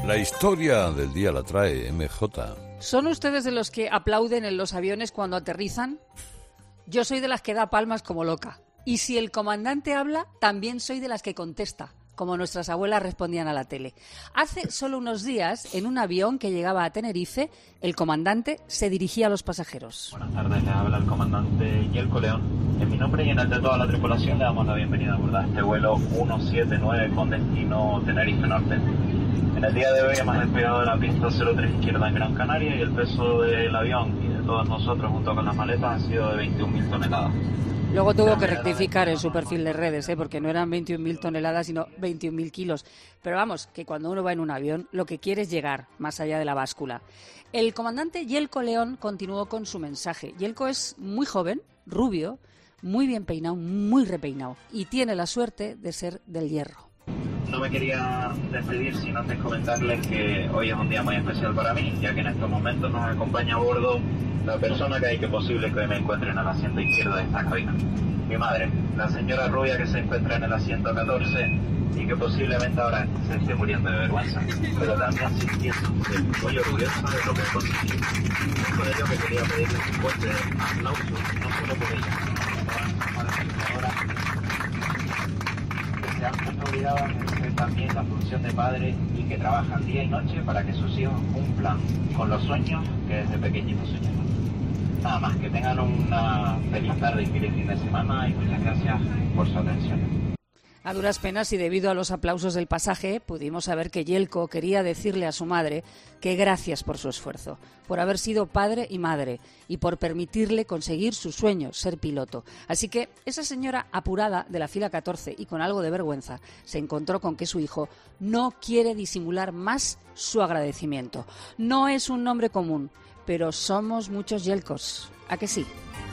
La historia del día la trae MJ. ¿Son ustedes de los que aplauden en los aviones cuando aterrizan? Yo soy de las que da palmas como loca. Y si el comandante habla, también soy de las que contesta, como nuestras abuelas respondían a la tele. Hace solo unos días, en un avión que llegaba a Tenerife, el comandante se dirigía a los pasajeros. Buenas tardes, les habla el comandante Yelko León. En mi nombre y en el de toda la tripulación le damos la bienvenida a abordar este vuelo 179 con destino Tenerife Norte. En el día de hoy hemos despegado de la pista 03 izquierda en Gran Canaria y el peso del avión y de todos nosotros junto con las maletas ha sido de 21.000 toneladas. Luego tuvo que rectificar en su perfil de redes, porque no eran 21.000 toneladas, sino 21.000 kilos. Pero vamos, que cuando uno va en un avión, lo que quiere es llegar más allá de la báscula. El comandante Yelko León continuó con su mensaje. Yelko es muy joven, rubio, muy bien peinado, muy repeinado, y tiene la suerte de ser del Hierro. No me quería despedir sin antes comentarles que hoy es un día muy especial para mí, ya que en estos momentos nos acompaña a bordo la persona que hay que posible que hoy me encuentre en el asiento izquierdo de esta cabina. Mi madre, la señora rubia que se encuentra en el asiento 14 y que posiblemente ahora se esté muriendo de vergüenza, pero también sintiendo muy orgullosa de lo que he conseguido. Es por ello que quería pedirles un fuerte aplauso, no solo por ella, sino por la ahora se han visto obligados a ejercer también la función de padre y que trabajan día y noche para que sus hijos cumplan con los sueños que desde pequeñitos soñaron. Nada más, que tengan una feliz tarde y feliz fin de semana y muchas gracias por su atención. A duras penas y debido a los aplausos del pasaje, pudimos saber que Yelko quería decirle a su madre que gracias por su esfuerzo, por haber sido padre y madre y por permitirle conseguir su sueño, ser piloto. Así que esa señora apurada de la fila 14 y con algo de vergüenza se encontró con que su hijo no quiere disimular más su agradecimiento. No es un nombre común, pero somos muchos Yelkos. ¿A que sí?